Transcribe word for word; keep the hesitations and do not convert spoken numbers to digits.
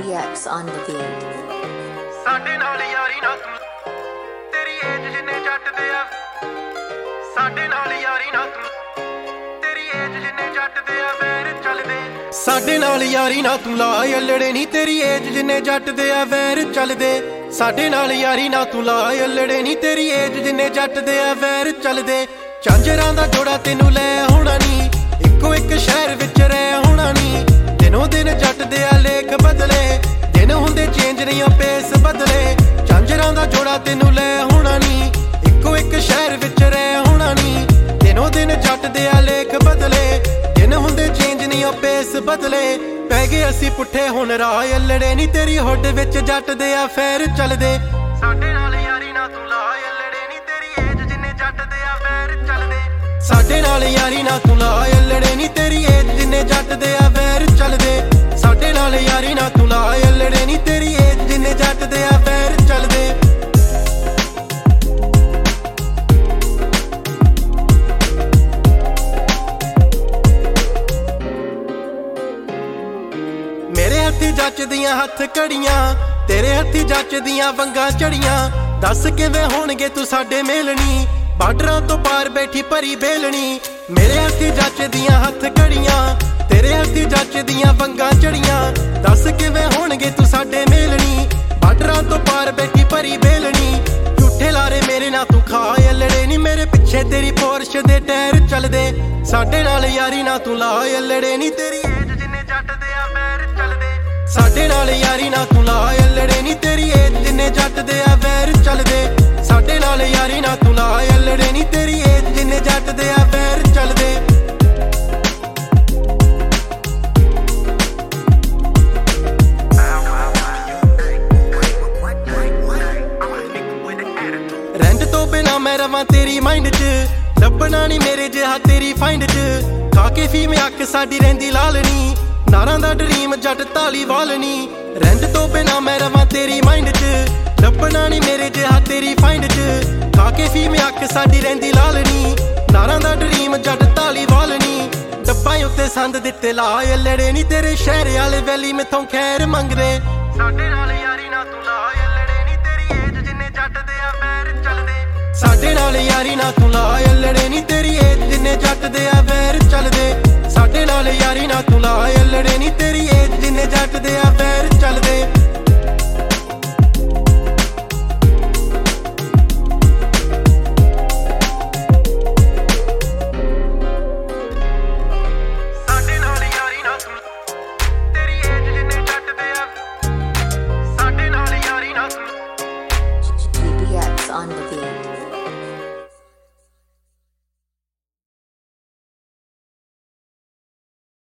D X on the beat. ਸਾਡੇ ਨਾਲ ਯਾਰੀ ਨਾ ਤੂੰ ਤੇਰੀ ਏਜ ਜਿੰਨੇ ਜੱਟ ਦੇ ਆ ਸਾਡੇ ਨਾਲ ਯਾਰੀ ਨਾ ਤੂੰ ਤੇਰੀ ਏਜ ਜਿੰਨੇ ਜੱਟ ਦੇ ਆ ਵੈਰ ਚੱਲਦੇ ਸਾਡੇ ਨਾਲ ਯਾਰੀ ਨਾ ਤੂੰ ਲਾ ਅਲੜੇ ਨਹੀਂ ਤੇਰੀ ਏਜ ਜਿੰਨੇ ਜੱਟ ਦੇ ਆ ਵੈਰ ਚੱਲਦੇ ਸਾਡੇ ਨਾਲ ਯਾਰੀ ਨਾ ਤੂੰ ਲਾ ਅਲੜੇ ਨਹੀਂ ਤੇਰੀ ਏਜ ਜਿੰਨੇ ਜੱਟ ਦੇ ਆ ਵੈਰ ਚੱਲਦੇ ਝਾਂਜਰਾਂ ਦਾ ਜੋੜਾ ਤੈਨੂੰ ਲੈ ਹੋਣਾ ਨਹੀਂ ਇੱਕੋ ਇੱਕ ਸ਼ਹਿਰ ਵਿੱਚ ਰਹਿ ਹੋਣਾ ਨਹੀਂ ਦਿਨੋਂ ਦਿਨ ਜੱਟ ਦੇ ਆ ਲੇਖ ਬਦਲੇ ਦਿਨ ਹੁੰਦੇ ਚੇਂਜ ਨਹੀਂ ਆ ਪੇਸ ਬਦਲੇ ਝਾਂਜਰਾਂ ਦਾ ਜੋੜਾ ਤੈਨੂੰ ਲੈ ਹੋਣਾ ਨਹੀਂ ਇੱਕੋ ਇੱਕ ਸ਼ਹਿਰ ਵਿੱਚ ਰਹਿ ਹੋਣਾ ਨਹੀਂ ਦਿਨੋਂ ਦਿਨ ਜੱਟ ਦੇ ਆ ਲੇਖ ਬਦਲੇ ਦਿਨ ਹੁੰਦੇ ਚੇਂਜ ਨਹੀਂ ਆ ਪੇਸ ਬਦਲੇ ਪੈ ਗਏ ਅਸੀਂ ਪੁੱਠੇ ਹੁਣ ਰਾਹ ਅਲੜੇ ਨਹੀਂ ਤੇਰੀ ਹੁੱਡ ਵਿੱਚ ਜੱਟ ਦੇ ਆ ਫੇਰ ਚੱਲਦੇ ਸਾਡੇ ਨਾਲ ਯਾਰੀ ਨਾ ਤੂੰ ਲਾ ਅਲੜੇ ਨਹੀਂ ਤੇਰੀ ਏਜ ਜਿੰਨੇ ਜੱਟ ਦੇ ਆ ਫੇਰ ਚੱਲਦੇ ਸਾਡੇ ਨਾਲ ਯਾਰੀ ਨਾ ਤੂੰ ਲਾ ਅਲੜੇ ਨਹੀਂ ਤੇਰੀ ਏਜ ਜਿੰਨੇ ਜੱਟ ਦੇ ਆ ਫੇਰ ਚੱਲਦੇ ਸਾਡੇ ਨਾਲ ਯਾਰੀ ਨਾ ਤੂੰ ਲਾ ਅਲੜੇ ਨਹੀਂ ਤੇਰੀ ਏਜ ਜਿੰਨੇ ਜੱਟ ਦੇ ਆ ਫੇਰ ਚੱਲਦੇ ਮੇਰੇ ਹੱਥੀ ਜੱਚਦੀਆਂ ਹੱਥ ਘੜੀਆਂ ਤੇਰੇ ਹੱਥੀ ਜੱਚਦੀਆਂ ਵੰਗਾਂ ਚੜੀਆਂ ਦੱਸ ਕਿਵੇਂ ਹੋਣਗੇ ਤੂੰ ਸਾਡੇ ਮੇਲਣੀ ਬਾਰਡਰਾਂ ਤੋਂ ਪਾਰ ਬੈਠੀ ਭਰੀ ਬੇਲਣੀ ਮੇਰੇ ਹੱਥੀ ਜੱਚਦੀਆਂ ਹੱਥ ਘੜੀਆਂ ਤੇਰੇ ਹੱਥੀ ਜੱਚਦੀਆਂ ਵੰਗਾਂ ਚੜੀਆਂ ਦੱਸ ਕਿਵੇਂ ਹੋਣਗੇ ਤੂੰ ਸਾਡੇ ਮੇਲਣੀ ਬਾਰਡਰਾਂ ਤੋਂ ਪਾਰ ਬੈਠੀ ਭਰੀ ਬੇਲਣੀ ਝੂਠੇ ਲਾਰੇ ਮੇਰੇ ਨਾਲ ਤੂੰ ਖਾ ਅਲੜੇ ਨਹੀਂ ਮੇਰੇ ਪਿੱਛੇ ਤੇਰੀ ਪੋਰਸ਼ ਦੇ ਟਾਇਰ ਚੱਲਦੇ ਸਾਡੇ ਨਾਲ ਯਾਰੀ ਨਾ ਤੂੰ ਲਾ ਅਲੜੇ ਨਹੀਂ ਤੇਰੀ ਏਜ ਜਿੰਨੇ ਜੱਟ ਦੇ ਆ ਵੈਰ ਚੱਲਦੇ ਸਾਡੇ ਨਾਲ ਯਾਰੀ ਨਾ ਤੂੰ ਲਾ ਅਲੜੇ ਨਹੀਂ ਤੇਰੀ ਏਜ ਜਿੰਨੇ ਜੱਟ ਦੇ ਆ ਵੈਰ ਚੱਲਦੇ ਸਾਡੇ ਨਾਲ ਯਾਰੀ ਨਾ ਤੂੰ ਲਾ ਅਲੜੇ ਨਹੀਂ ਤੇਰੀ ਏਜ ਜਿੰਨੇ ਜੱਟ ਦੇ ਆ ਵੈਰ ਚੱਲਦੇ ਰੈਂਟ ਤੋਂ ਬਿਨਾ ਮੈਂ ਰਵਾਂ ਤੇਰੀ ਮਾਈਂਡ 'ਚ ਲੱਭਣਾ ਨਹੀਂ ਮੇਰੇ ਜਿਹਾ ਤੇਰੀ ਫਾਈਂਡ 'ਚ ਖਾ ਕੇ ਫੀਮ ਅੱਖ ਸਾਡੀ ਰਹਿੰਦੀ ਲਾਲਣੀ ਨਾਰਾਂ ਦਾ ਡਰੀਮ ਜੱਟ ਤਾਲੀ ਵਾਲਣੀ ਰੈਂਟ ਤੋਂ ਬਿਨਾ ਮੈਂ ਰਵਾਂ ਤੇਰੀ ਮਾਈਂਡ 'ਚ ਲੱਭਣਾ ਨਹੀਂ ਮੇਰੇ ਜਿਹਾ ਤੇਰੀ ਫਾਈਂਡ 'ਚ ਖਾ ਕੇ ਫੀਮ ਅੱਖ ਸਾਡੀ ਰਹਿੰਦੀ ਲਾਲਣੀ ਨਾਰਾਂ ਦਾ ਡਰੀਮ ਜੱਟ ਤਾਲੀ ਵਾਲਣੀ ਡੱਬਾਂ ਉੱਤੇ ਸੰਦ ਦਿੱਤੇ ਲਾ ਅਲੜੇ ਨਹੀਂ ਤੇਰੇ ਸ਼ਹਿਰ ਵਾਲੇ ਵੈਲੀ ਮੈਥੋਂ ਖੈਰ ਮੰਗਦੇ ਸਾਡੇ ਨਾਲ ਯਾਰੀ ਨਾ ਤੂੰ ਲਾ ਅਲੜੇ ਨਹੀਂ ਤੇਰੀ ਏਜ ਜਿੰਨੇ ਜੱਟ ਦੇ ਆ ਵੈਰ ਚੱਲਦੇ ਸਾਡੇ ਨਾਲ ਯਾਰੀ ਨਾ ਤੂੰ ਲਾ ਅਲੜੇ ਨਹੀਂ ਤੇਰੀ ਏਜ ਜਿੰਨੇ ਜੱਟ ਦੇ ਆ ਵੈਰ ਚੱਲਦੇ ਸਾਡੇ ਨਾਲ ਯਾਰੀ ਨਾ ਤੂੰ ਲਾ ਅਲੜੇ ਨਹੀਂ ਤੇਰੀ ਏਜ ਜਿੰਨੇ ਜੱਟ ਦੇ ਆ